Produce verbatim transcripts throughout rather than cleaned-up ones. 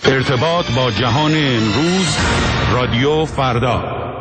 ارتباط با جهان امروز، رادیو فردا.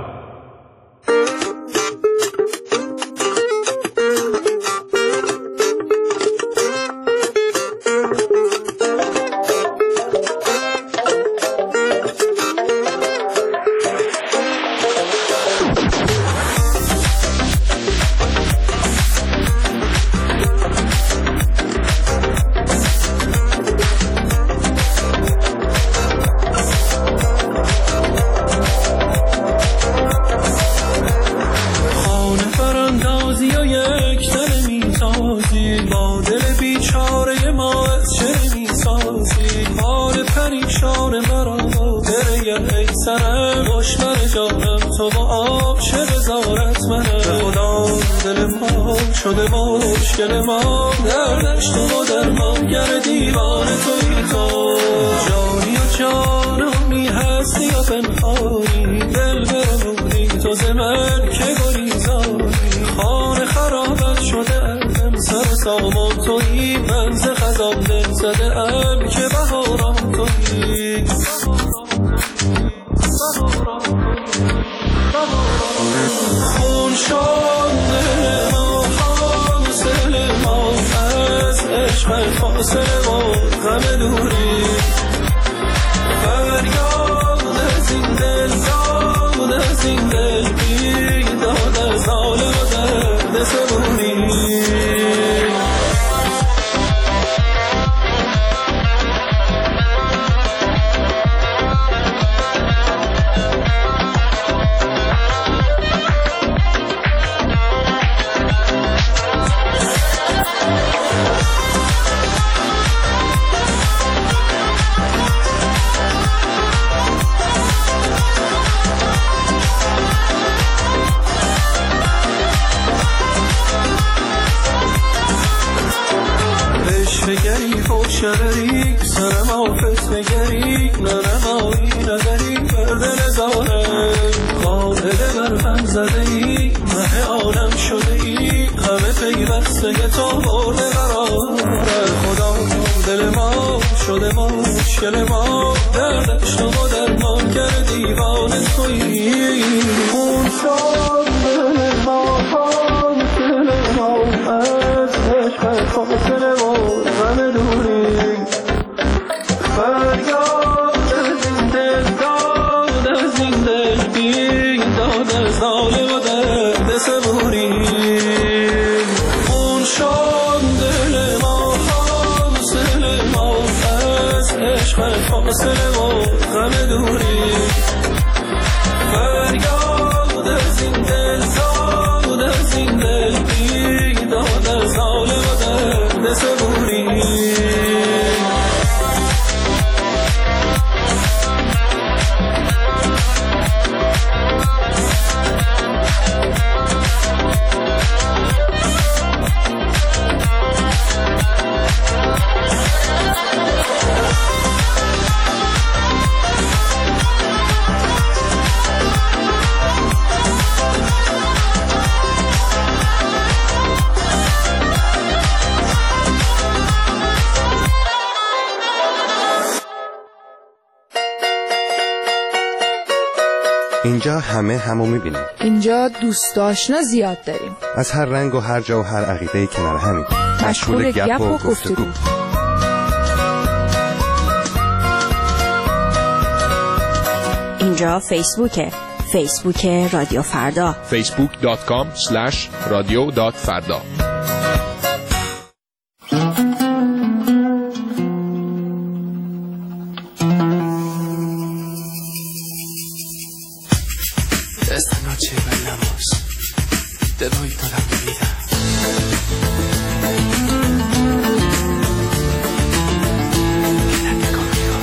شده مشکل ما دردش تو و درمانگر دیوان توی تو جانی و جانمی هستی یا پنهانی دل برمونی تو زمن که گریزانی خانه خرابت شده ام سر سامان توی منز خزان دل زده ام که بهاران توی خون شده عشق فاصله و غم دوری فریاد از این دل داد از این دل بیداد از حال و درد صبوری شرری سرم آفت نگری نرمایی نداری برده نزاره قابل برفن زده ای مه عالم شده ای همه پیوسته تو برده قراره خدا دل ما شده مشکل ما دردش تو و درمان کرد دیوان تویی خون شد دل ما فاصله ما از عشق فاصله و غم دوری فریاد از این دل داد از این دل بیداد از حال و درد صبوری خون شد دل ما فاصله ما از عشق فاصله و غم دوری فریاد از این دل داد از این دل بیداد از حال و درد صبوری اینجا همه همو میبینیم. اینجا دوست آشنا زیاد داریم. از هر رنگ و هر جا و هر عقیده‌ای کنار همیم. مشغول گپ و گفتگو. اینجا فیسبوکه. فیسبوک رادیو فردا. فیسبوک دات کام اسلش رادیو دات فردا. Esta noche bailamos, te doy toda mi vida. Quédate conmigo.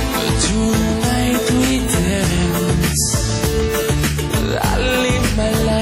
Tonight we dance, darling, my love.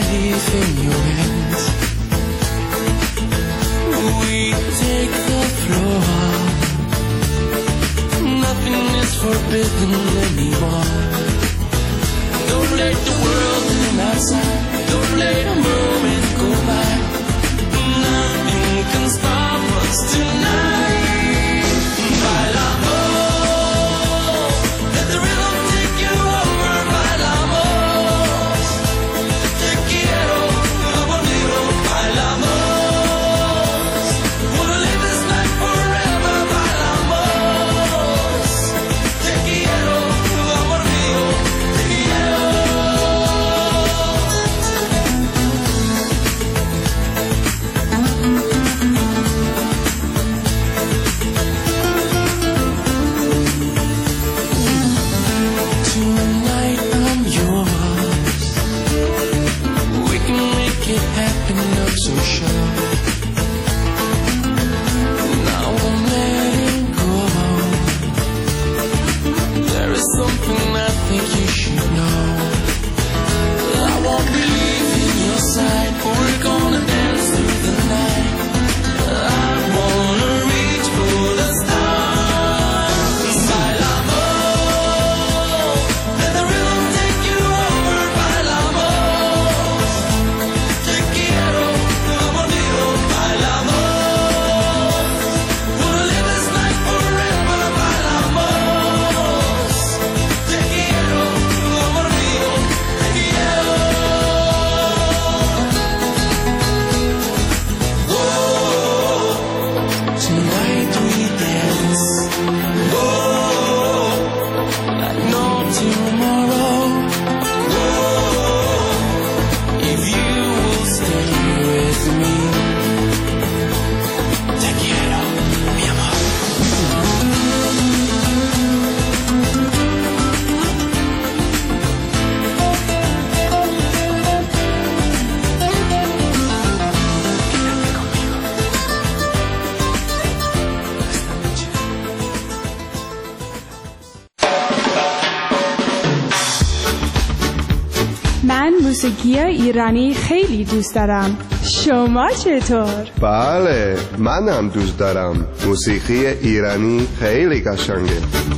موسیقی ایرانی خیلی دوست دارم. شما چطور؟ بله، منم دوست دارم. موسیقی ایرانی خیلی قشنگه.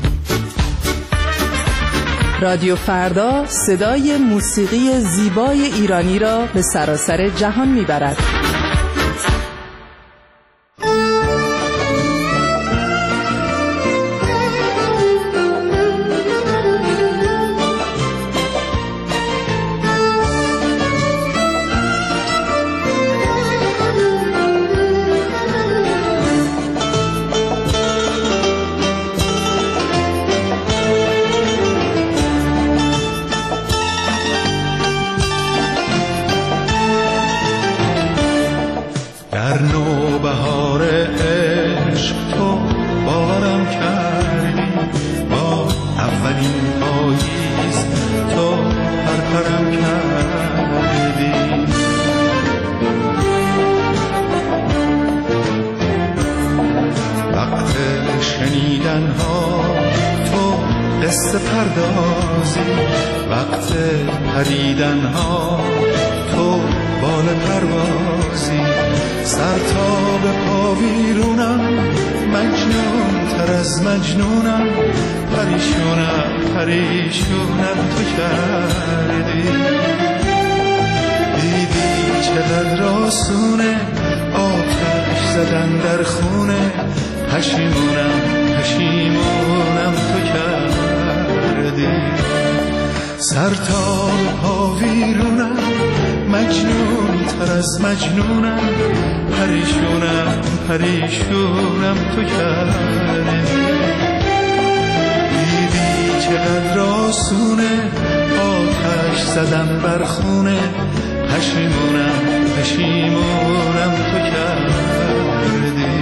رادیو فردا صدای موسیقی زیبای ایرانی را به سراسر جهان میبرد. در نوبهار عشق تو باورم کردی، با اولین پاییز تو پرپرم کردی. وقت شنیدن ها تو قصه پردازی، وقت پریدن ها تو بال پروازی. سر تا به پا ویرونم، مجنون تر از مجنونم، پریشونم پریشونم تو کردی. دیدی چقدر آسونه آتش زدن در خونه، پشیمونم پشیمونم تو کردی. سر تا به پا ویرونم، مجنون تر از مجنونم، پریشونم پریشونم تو کردی. دیدی چقدر آسونه آتش زدم بر خونه، پشیمونم پشیمونم تو کردی.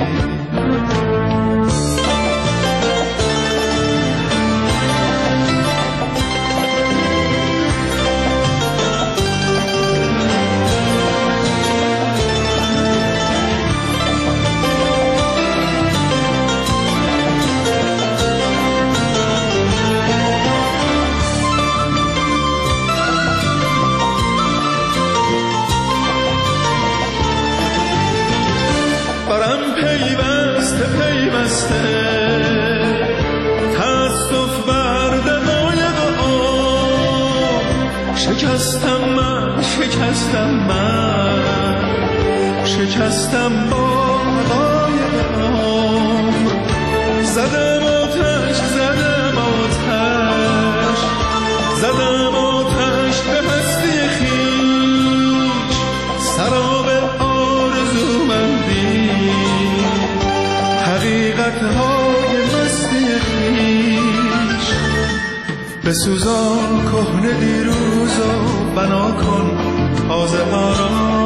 تأسف بر دقایق آن، شکستم من شکستم من شکستم با دقایق آن. زدم آتش زدم آتش زدم آتش به هستی خویش، سراب آرزومندی، حقیقت‌های مستی خویش. بسوزان کهنه دیروز و بنا کن تازه ها را،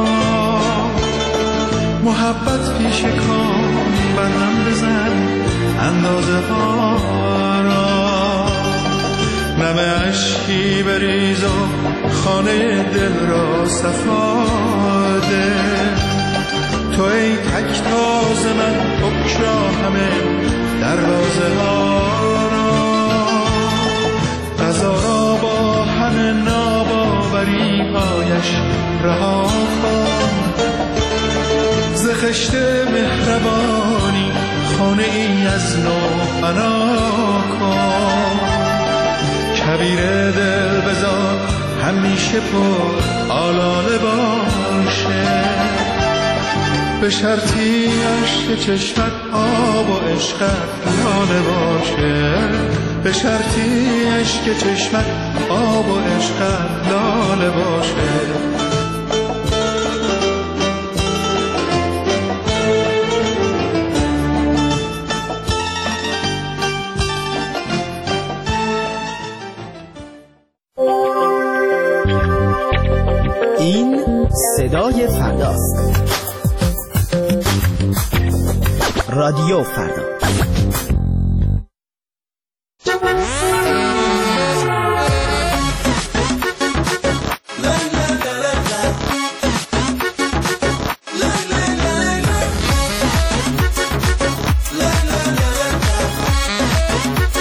محبت پیش کن برهم بزن اندازه ها را. نم اشکی بریز و خانه دل را صفا ده، تو ای تک تاز من بکشا همه دروازه ها را. قضا را با همه ناباوری هایش رها کن، ز خشت مهربانی خانه ای از نو بنا کن. کبیر دل بذار همیشه پر آلاله باشه، به شرطی عشق چشمت آب و عشقت لاله باشه، به شرطی عشق چشمت آب و عشقت لاله باشه. این صدای فرداست. رادیو فردا.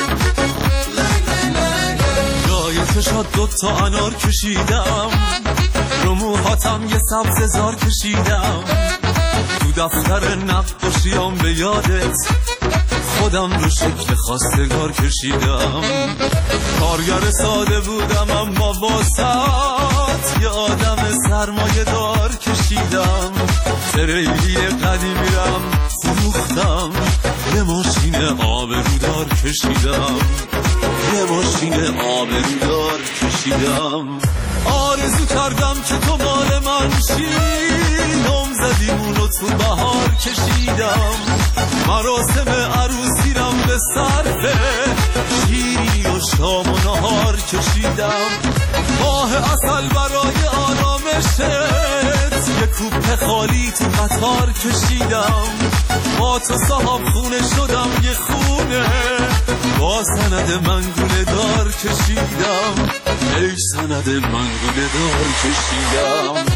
جای چشات دوتا انار کشیدم، رو موهاتم یه سبز زار کشیدم، تو دفتر نقاشیام به یادت خودم رو شکل خواستگار کشیدم. کارگر ساده بودم اما واسط یه آدم سرمایه دار کشیدم. تریلی قدیمیرم فروختم، یه ماشین آبرودار کشیدم، یه ماشین آبرودار کشیدم. آرزو کردم که تو مال من شی، نامزدیمونو تو بهار کشیدم. مراسم عروسیرم به صرفه شیری و شام و نهار کشیدم. ماه عسل برای آرامشت یه کوپه خالی تو قطار کشیدم. با تو صاحب خونه شدم یه خونه، با سند منگونه دار کشیدم، ای سند منگونه دار کشیدم.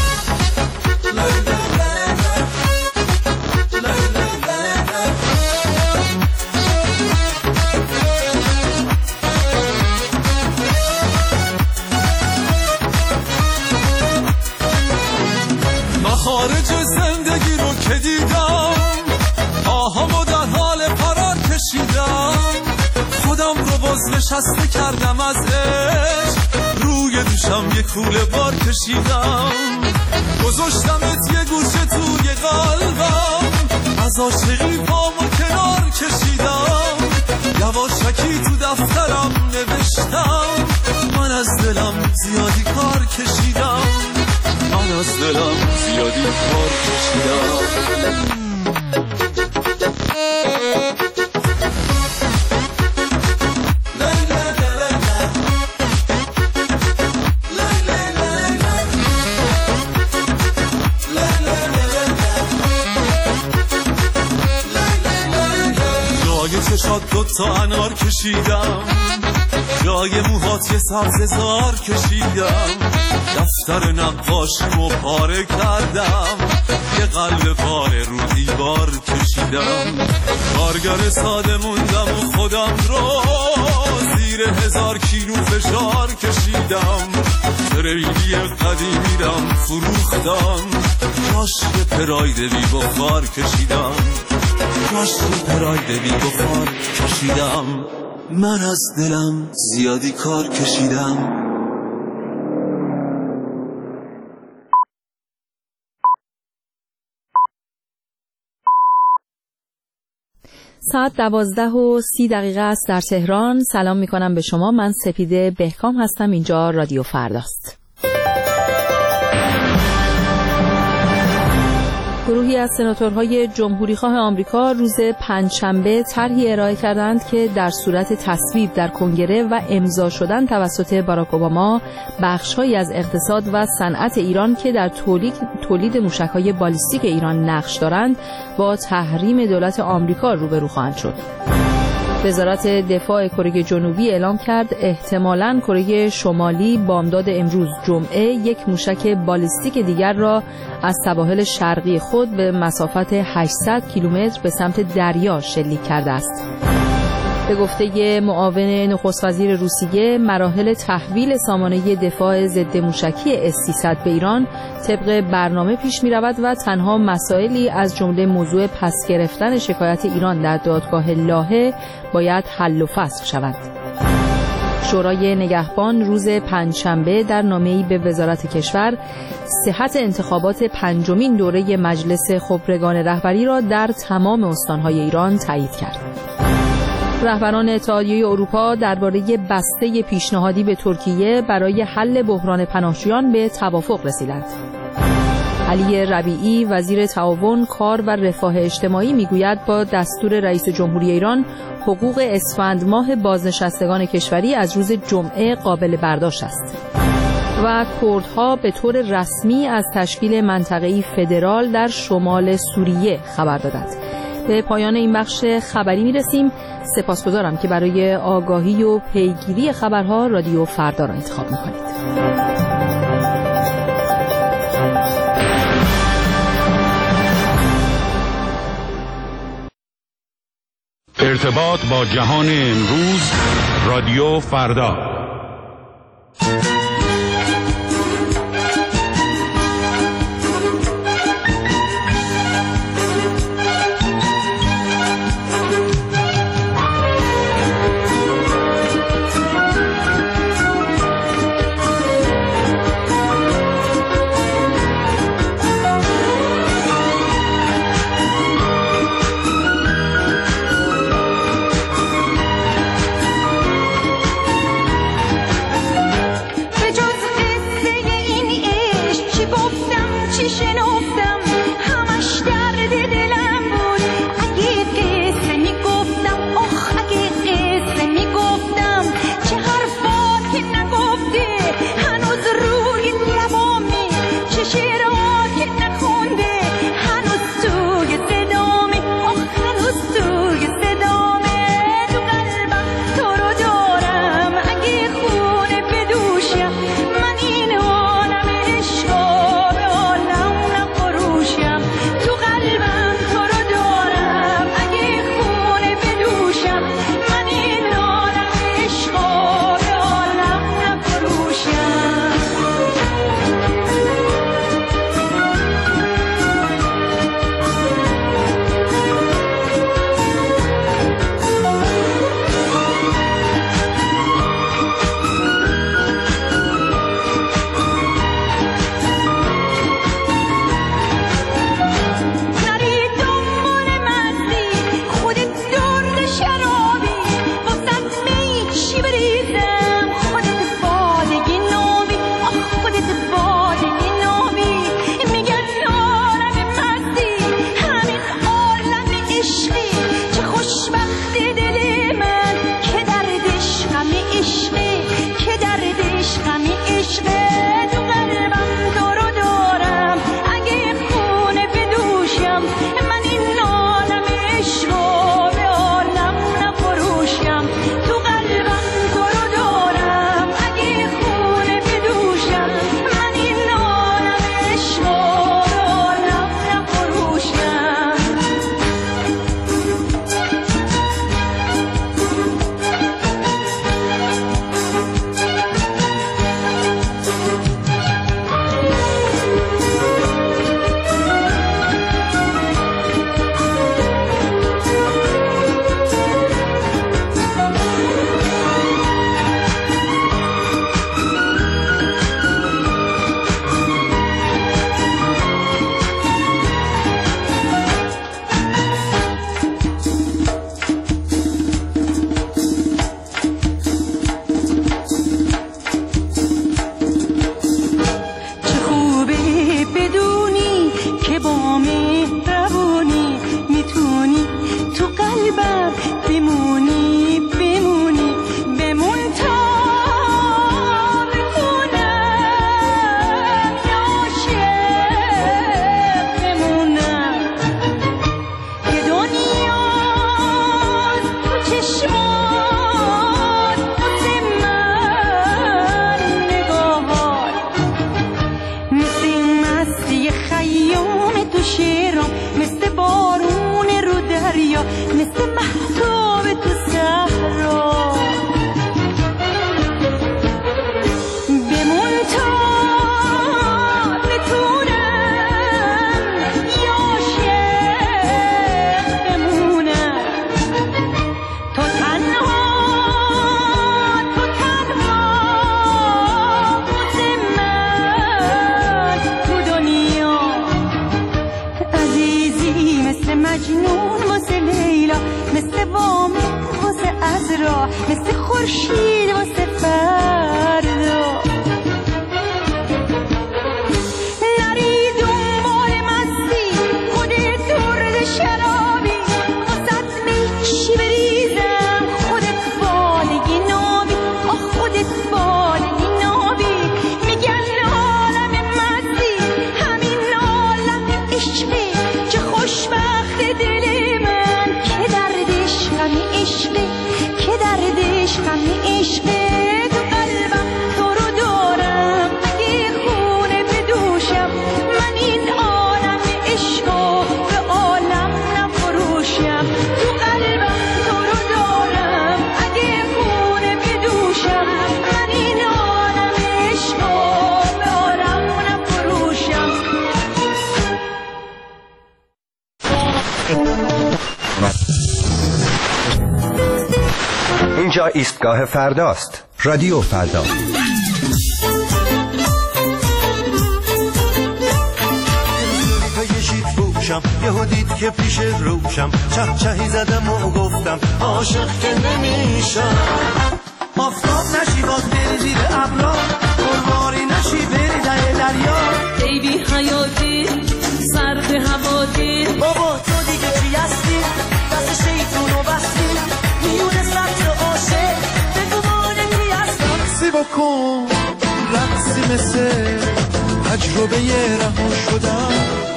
خارج زندگی رو که دیدم، آهامو در حال فرار کشیدم. خودم رو باز نشسته کردم از عشق، روی دوشم یه کوله بار کشیدم. گذاشتمت یه گوشه توی قلبم، از عاشقی پامو کنار کشیدم. یواشکی تو دفترم نوشتم، من از دلم زیادی کار کشیدم، من از دلم زیادی کار کشیدم. جای چشات دوتا انار کشیدم، جای موهات یه سبز زار کشیدم. دفتر نقاشیمو پاره کردم، یه قلب پاره رو دیوار کشیدم. کارگر ساده موندم و خودم رو زیر هزار کیلو فشار کشیدم. تریلی قدیمیرم فروختم، جاش یه پراید بی بخار کشیدم، جاش یه پراید بی بخار کشیدم. من از دلم زیادی کار کشیدم. ساعت دوازده و سی دقیقه است در تهران. سلام می کنم به شما. من سپیده بهکام هستم. اینجا رادیو فرداست. گروهی از سناتورهای جمهوریخواه آمریکا روز پنجشنبه طرحی ارائه کردند که در صورت تصویب در کنگره و امضا شدن توسط باراک اوباما بخش‌هایی از اقتصاد و صنعت ایران که در تولید تولید موشک‌های بالیستیک ایران نقش دارند با تحریم دولت آمریکا روبرو خواهند شد. وزارت دفاع کره جنوبی اعلام کرد احتمالاً کره شمالی بامداد امروز جمعه یک موشک بالیستیک دیگر را از سواحل شرقی خود به مسافت هشتصد کیلومتر به سمت دریا شلیک کرده است. به گفته معاون نخست وزیر روسیه، مراحل تحویل سامانه دفاع ضد موشکی اس سیصد به ایران طبق برنامه پیش می رود و تنها مسائلی از جمله موضوع پس گرفتن شکایت ایران در دادگاه لاهه باید حل و فصل شود. شورای نگهبان روز پنجشنبه در نامه‌ای به وزارت کشور صحت انتخابات پنجمین دوره مجلس خبرگان رهبری را در تمام استان‌های ایران تایید کرد. رهبران اتحادیه اروپا درباره بسته پیشنهادی به ترکیه برای حل بحران پناهجویان به توافق رسیدند. علی ربیعی وزیر تعاون، کار و رفاه اجتماعی میگوید با دستور رئیس جمهوری ایران حقوق اسفند ماه بازنشستگان کشوری از روز جمعه قابل برداشت است. و کردها به طور رسمی از تشکیل منطقه‌ای فدرال در شمال سوریه خبر دادند. به پایان این بخش خبری میرسیم. سپاسگزارم که برای آگاهی و پیگیری خبرها رادیو فردا را انتخاب میکنید. ارتباط با جهان امروز، رادیو فردا. میمون واسه لیلا، مثل وامق واسه عذرا، مثل خورشید واسه فردا. نری دنبال مستی خودت درد شرابی، واسط میچی بریزم خودت بالگی نابی، آه خودت بالگی نابی. میگن عالم مستی همین عالم عشقی، چه خوشبخت دل من که دردش غمی عشقی، که دردش غمی عشقی. تو قلبم تو رو دارم اگه خونه بدوشم، من این عالم عشقو به عالم نفروشم. تو قلبم تو رو دارم اگه خونه بدوشم، من این عالم عشقو به عالم نفروشم. اینجا ایستگاه فرداست. رادیو فردا. یهو دید که پیش روشم، چه چهی زدم و گفتم عاشق که نمیشم. آفتاب نشی باز بری زیر ابرا، قرباری نشی بری ته دریا. ای بی حیاتی سرد هواتی، بابا تو دیگه چی هستی؟ دست شیطون رو بستی میونه سطر عاشق، بگو مانه کی هستم. سی بکن رقصی مثل تجربه رها شدم.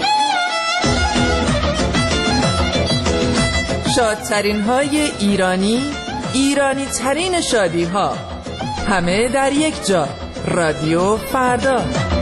شادترین های ایرانی، ایرانی ترین شادی ها، همه در یک جا. رادیو فردا.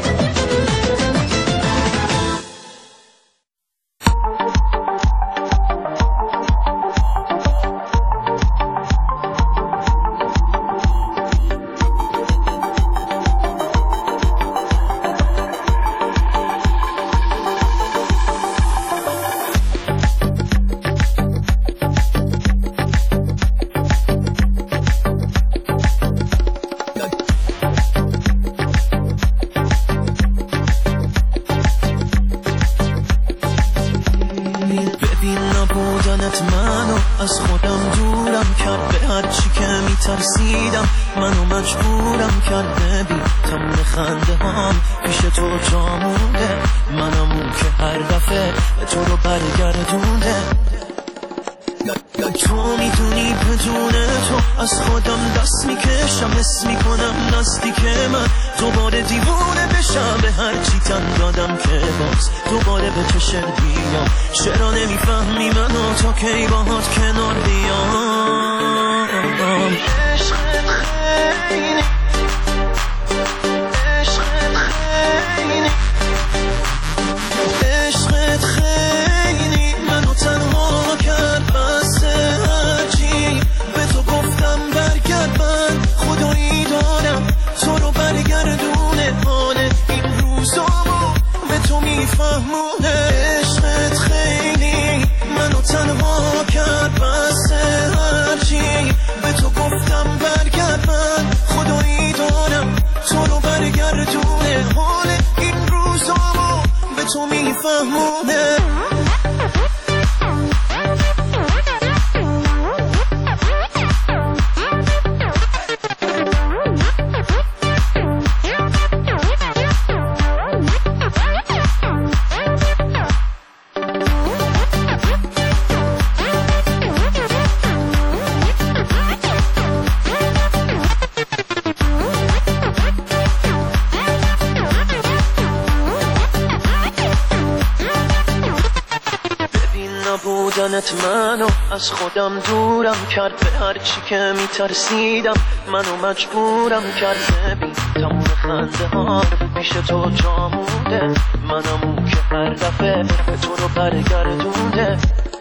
از خودم دورم کرد، به هر چی که میترسیدم منو مجبورم کرد. ببین تمام خنده هام پیش تو جا مونده، منم اون که هر دفعه به تو رو برگردونده. تو میدونی بدون تو از خودم دست میکشم، حس میکنم نزدیک من دوباره دیوونه بشم. به هر چی تن دادم که باز دوباره به تو شعر بیام. چرا نمیفهمی منو تا کی باهات کنار بیام؟ عشقت خیلی عشقت خیلی عشقت خیلی منو تنها کرد. بس هرچی به تو گفتم برگرد، من خدایی دارم تو رو برگردونه. حال این روزامو به تو میفهمونه. عشقت خیلی منو تنها کرد. بس هرچی به تو گفتم برگرد، من خدایی دارم تو رو برگردونه. حال این روزامو به تو میفهمونه. بودنت منو از خودم دورم کرد، به هر چی که میترسیدم منو مجبورم کرد. ببین تموم خنده ها پیش تو جا مونده، منم اون که هر دفعه به تو رو برگردونده.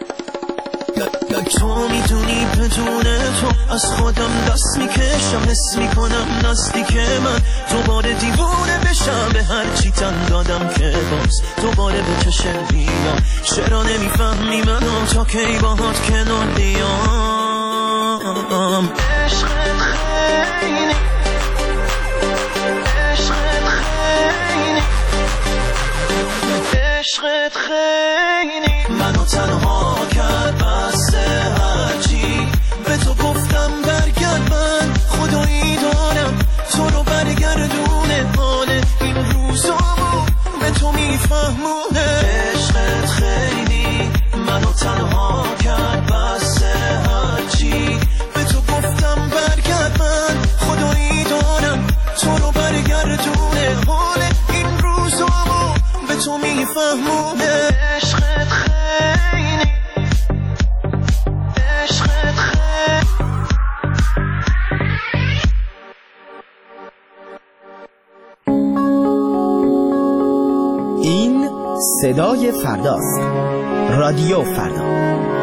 تو میدونی بدون تو از خودم دست میکشم، حس میکنم نزدیک من دوباره دیوونه بشم. به هر چی تن دادم که باز دوباره به تو شعر بیام. چرا نمیفهمی منو تا کی باهات کنار بیام؟ عشقت خیلی عشقت خیلی عشقت خیلی منو تنها کرد. صدای فرداست. رادیو فردا.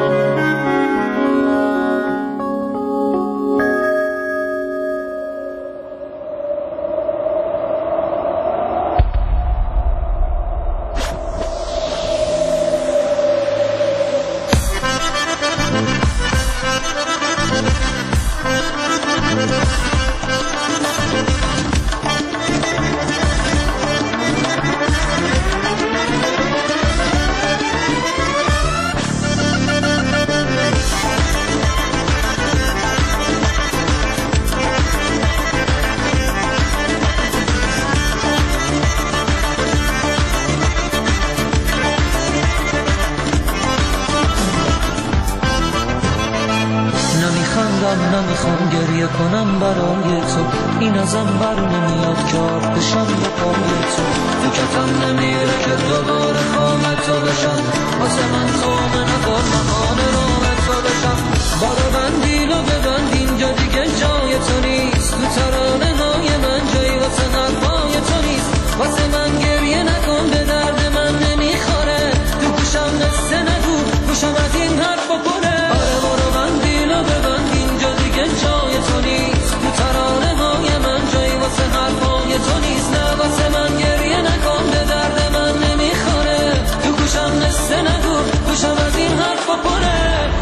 نمیخوام گریه کنم برای تو، این ازم بر نمیاد که آب بشم به پای تو. تو کتم نمیره که دوباره خام تو بشم، واسه من خام نکن مهان رام تو بشم. بارو بندیل و ببند اینجا دیگه جای تو نیست، تو ترانه های من جایی واسه حرفای تو نیست. واسه من گریه نکن به درد من نمیخوره، تو گوشم نسته نگو گوشم از این حرف بکنه. آره بارو بندیل و ببند اینجا دیگه جای تو نیست، تو ترانه های من جایی واسه حرفای تو نیست. نه واسه من گریه نکن به درد من نمیخوره، تو گوشم نسته نگو گوشم از این حرف بکنه.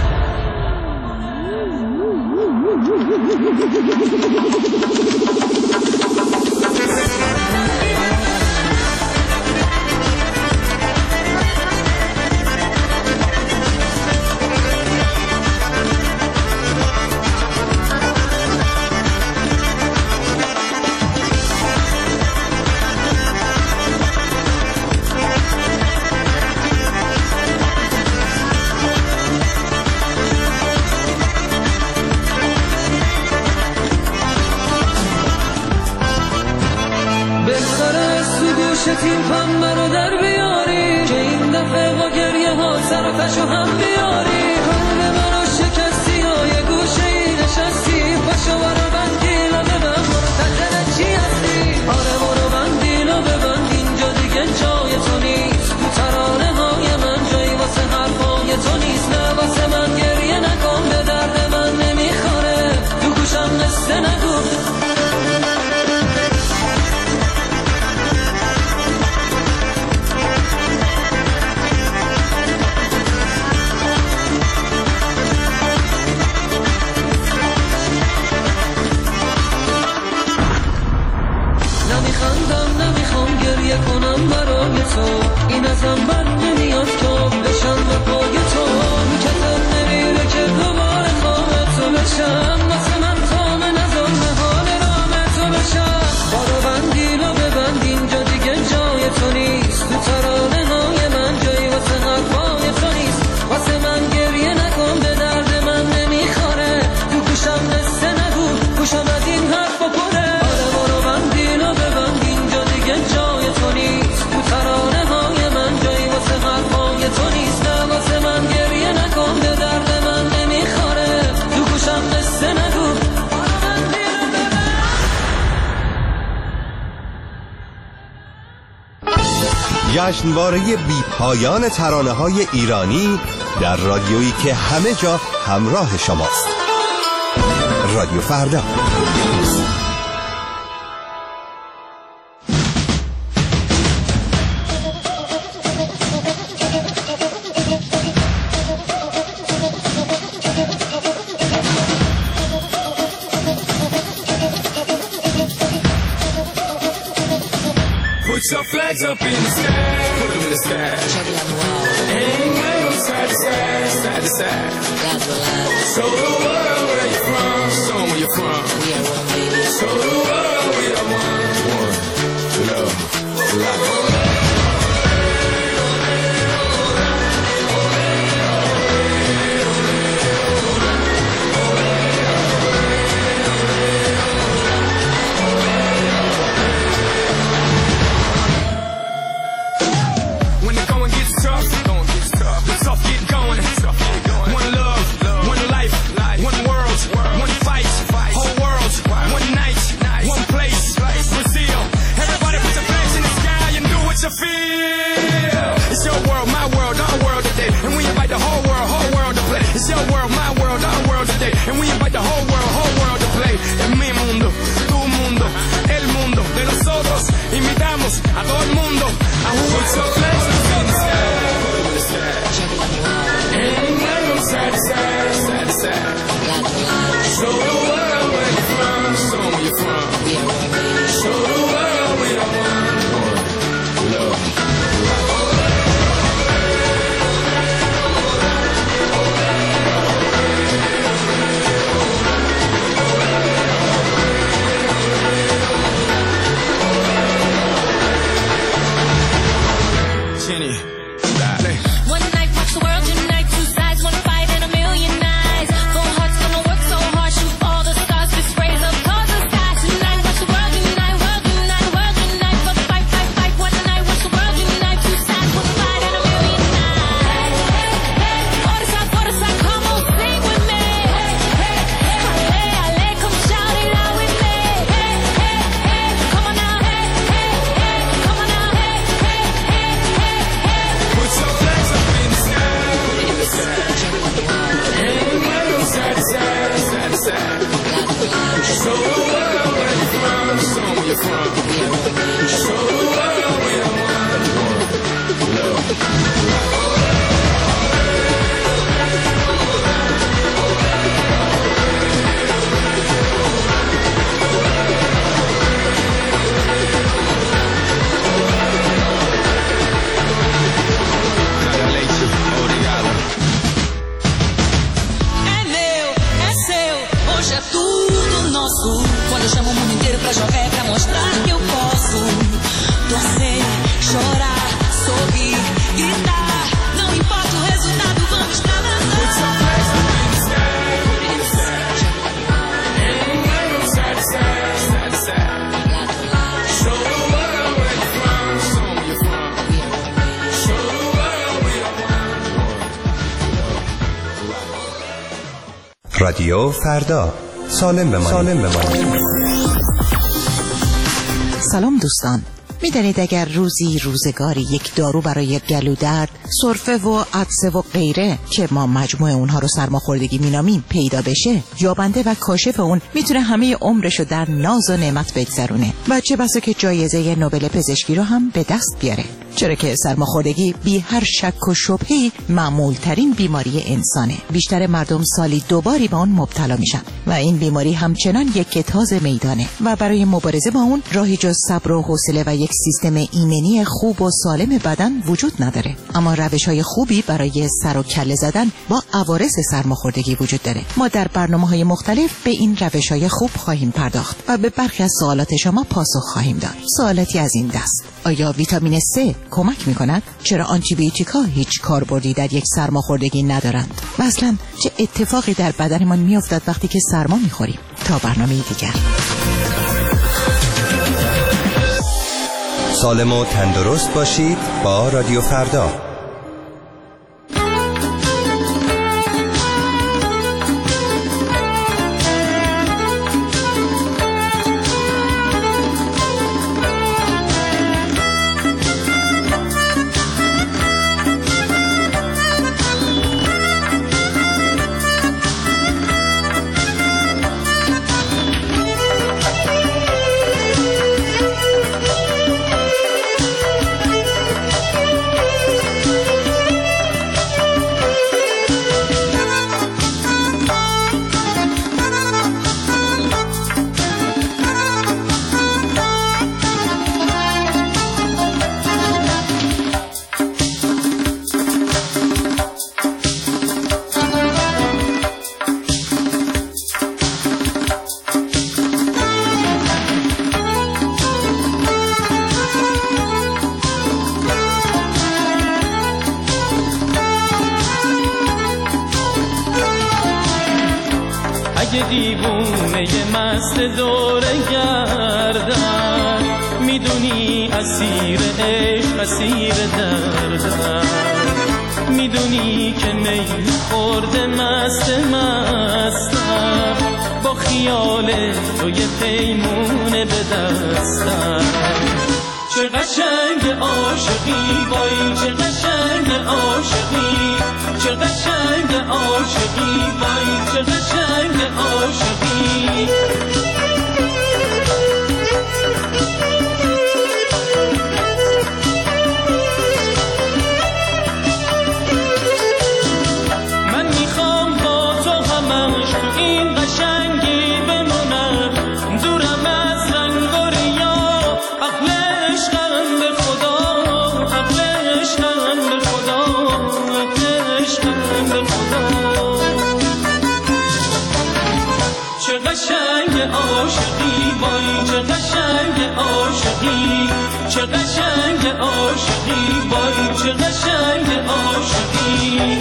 تیم پنبه رو در بیاری که این دفعه با گریه ها سر و پشو هم بیاری. قلب من رو شکستی و یه گوشه ای نشستی، پشو برو بندیل و ببند منتظر چی هستی. آره برو بندیل و ببند اینجا دیگه جای تو نیست، تو ترانه های من جایی واسه حرفای تو نیست. نه واسه من گریه نکن به درد من نمیخوره، تو گوشم نسته نگو. گریه کنم برای تو، این ازم بر نمیاد که بشم به پای تو. میکتم نمیره که دوباره خواب تو بشم، واسه من تام نزار حال رام تو بشم. بارو بندیل و ببند اینجا دیگه جای تو نیست، تو ترانه های من جایی واسه حرفای تو نیست. واسه من گریه نکن به درد من نمیخوره، تو گوشم نسته نگو گوشم از این حرف بکنه. آره بارو بندیل و ببند اینجا دیگه جای تو نیست، تو ترانه های من جایی واسه حرفای تو نیست. نه واسه من گریه نکن به درد من نمیخوره، تو گوشم نسته نگو. جشنواره بی پایان ترانه های ایرانی در رادیویی که همه جا همراه شماست. رادیو فردا. Put your flags up in the sky, put them in the sky. And wave them side to side, side to side. Show the world where you're from, show them where you're from. Show the world we are one. One, love, life. One love, one life, one world, one fight, whole world. world, my world, our world today. And we invite the whole world, whole world to play. Es mi mundo, tu mundo, el mundo de nosotros. Invitamos a todo el mundo a jugar. So flex the sky. And side to side, side to side. Show the world where you're from, show where you're from. Show the world we are one. Love. Jenny, dale. One night, watch the world unite. Two sides, one fight, and a million eyes. Full hearts gonna work so hard, shoot all the stars, fist raise up towards the sky. Tonight, watch the world unite, world unite, world unite. For the fight, fight, fight. One night, watch the world unite. Two sides, one fight, and a million eyes. For the side, for the side, come on, sing with me. Ale, ale, come shout it out with me. Come on now, come on now. Put your flags up in the sky. And side to side, side to side. Show the world where you're from, show where you're from. Show the world we are one. Love. Hoje é tudo nosso. Quando eu chamo o mundo inteiro pra jogar é pra mostrar que eu posso. Torcer, chorar, sorrir, gritar. Não importa o resultado, vamos pra dançar. رادیو فردا، سالم بمانید. سالم بمانید. سلام دوستان، میدانید اگر روزی روزگاری یک دارو برای گلودرد، سرفه و عطسه و غیره که ما مجموع اونها رو سرماخوردگی مینامیم پیدا بشه، یابنده و کاشف اون میتونه همه عمرشو در ناز و نعمت بگذرونه و چه بسا که جایزه نوبل پزشکی رو هم به دست بیاره، چرا که سرماخوردگی بی هر شک و شبهه‌ای معمول ترین بیماری انسانه. بیشتر مردم سالی دو باری به اون مبتلا میشن و این بیماری همچنان یک کتاز میدانه و برای مبارزه با اون راهی جز صبر و حوصله و یک سیستم ایمنی خوب و سالم بدن وجود نداره. اما روش‌های خوبی برای سر و کله زدن با عوارض سرماخوردگی وجود داره. ما در برنامه‌های مختلف به این روش‌های خوب خواهیم پرداخت و به برخی از سوالات شما پاسخ خواهیم داد. سوالاتی از این دست: آیا ویتامین C کمک می‌کند؟ چرا آنتی بیوتیکا هیچ کاربردی در یک سرماخوردگی ندارند؟ و اصلاً چه اتفاقی در بدنمان می‌افتد وقتی که سرما می‌خوریم؟ تا برنامه دیگر. سالم و تندرست باشید با رادیو فردا. اگه دیوونه مست دوره گردن، میدونی اسیر عشق اسیر دردن، میدونی که میل خورده مست مستم، با خیال تو یه پیمونه به دستم. چه قشنگ عاشقی وای چه قشنگ عاشقی چه قشنگ عاشقی وای چه قشنگ عاشقی من میخوام با تو همش تو این قشنگی بمونم دورم از رنگ و ریا عقل عشقم به خدا عقل عشقم به خدا عقل عشقم به خدا چه قشنگ عاشقی وای چه قشنگ عاشقی چه قشنگ عاشقی وای چه قشنگ عاشقی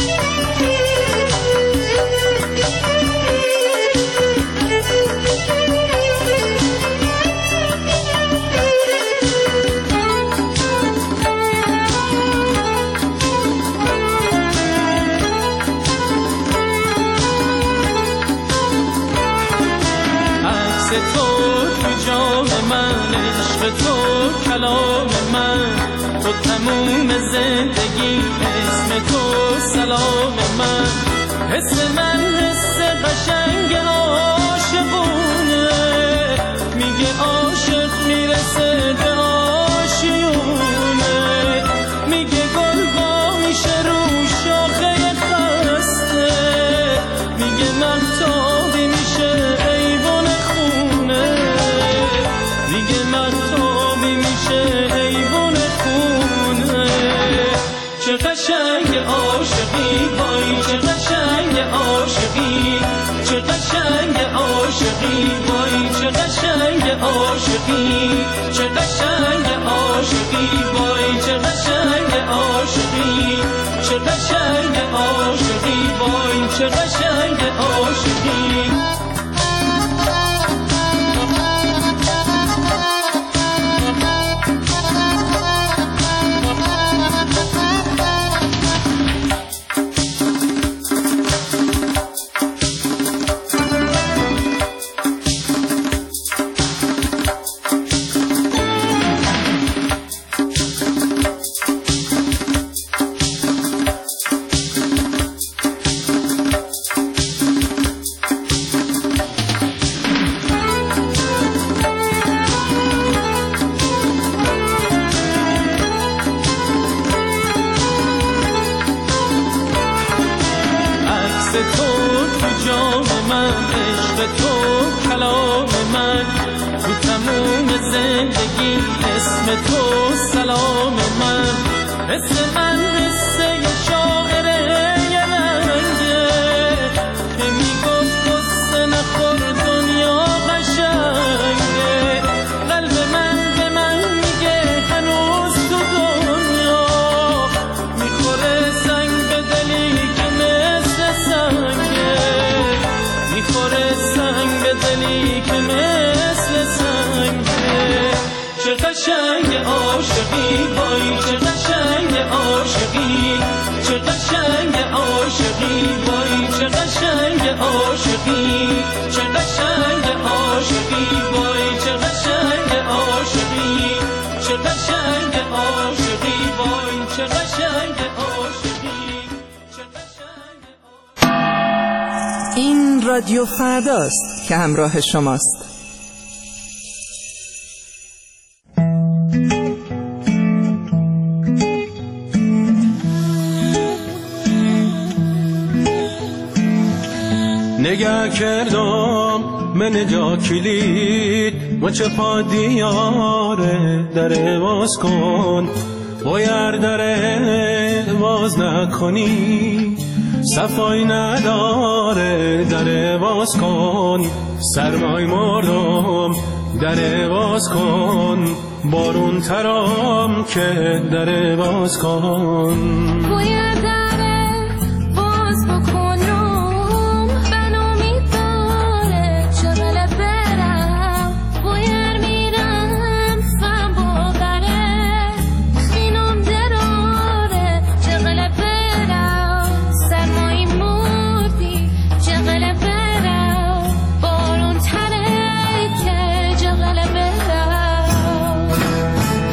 تو تو جام من عشق تو کلام من تو تموم زندگی اسم تو سلام من حس من حس قشنگ عاشقونه میگه عاشق میرسه به آشیونه میگه گل با میشه رو شاخه خسته میگه مهتابی میشه ایوان دیگه مهتابی میشه ایوان خونه چه قشنگ عاشقی وای چه قشنگ عاشقی چه قشنگ عاشقی وای چه قشنگ عاشقی چه قشنگ عاشقی وای چه قشنگ عاشقی چه قشنگ عاشقی وای چه قشنگ عاشقی قشنگ عاشقی وای چه قشنگ عاشقی چه قشنگ عاشقی وای چه قشنگ عاشقی چه قشنگ عاشقی وای چه قشنگ عاشقی چه قشنگ عاشقی وای چه قشنگ عاشقی چه قشنگ. این رادیو فرداست که همراه شماست. نگه کردم من جا کلید و چه پا دیاره در باز کن بایر در باز نکنی صفای نداره در باز کن سرمای مردم در باز کن بارون ترام که در باز کن باید در باز بکنم بنامی داره چغل برم باید میرم فهم باقره خینم دراره چغل برم سرمایی مردی چغل برم بارون تره که چغل برم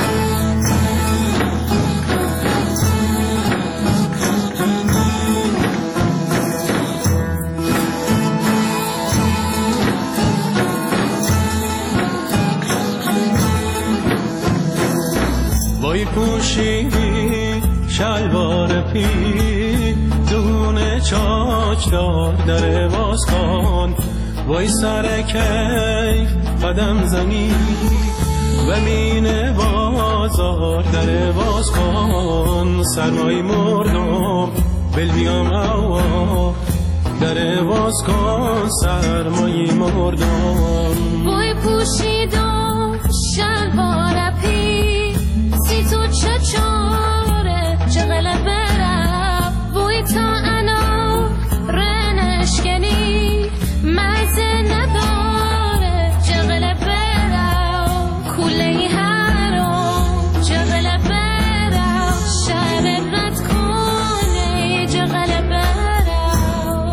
وای پوشیدی شلوار پی دونه چاچ دار در باز کن وای سر کیف قدم زنی و مینه بازار در باز کن سرمای مردم بل بیام اوا در باز کن سرمای مردم وای پوشیدم شلوار پی سی تو چه چاره چقله برم وای تا انا رنشکنی مزه نداره چقله برم کوله هرم چقله برم شهر رد کنه چقله برم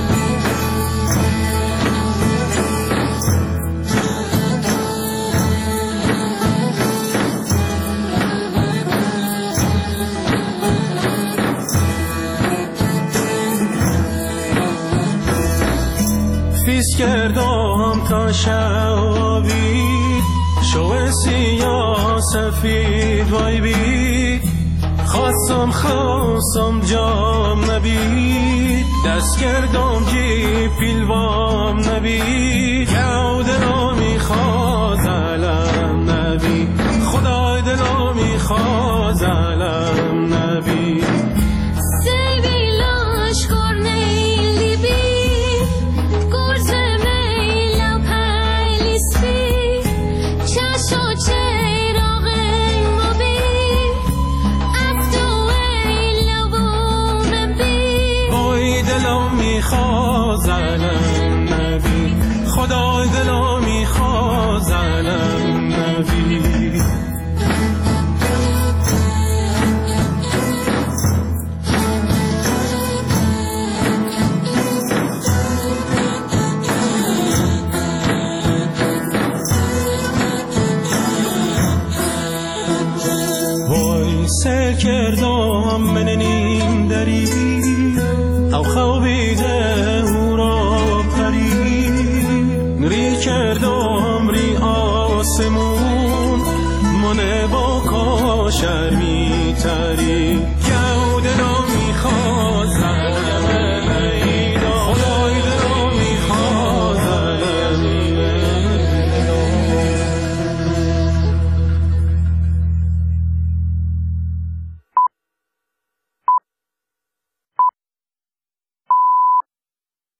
فیس کردم تا شوابی شو سیاه سفید وای بی خواستم خواستم جام نبید دست کردم جی پیلوام نبید یو دلا میخواد علم نبید خدای دلا میخواد علم نبید خدای دلا میخواد زنم نبی وای سر کردم من نیم دری او خوابیده او را پری ری کردم ری آسمون منه با کاشر می تری